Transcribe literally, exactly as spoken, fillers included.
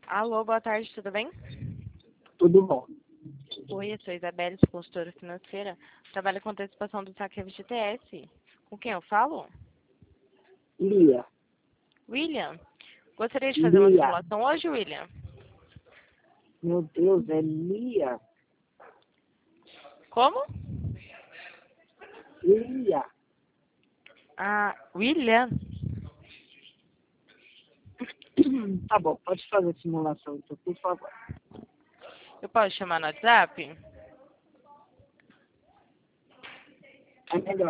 Alô, boa tarde, tudo bem? Tudo bom. Oi, eu sou a Isabelle, consultora financeira. Trabalho com antecipação do saque F G T S. Com quem eu falo? Lia. William. Gostaria de fazer uma Lia. simulação hoje, William? Meu Deus, é Lia. Como? Lia. Ah, William. Tá bom, pode fazer a simulação, então, por favor. Eu posso chamar no WhatsApp? É melhor.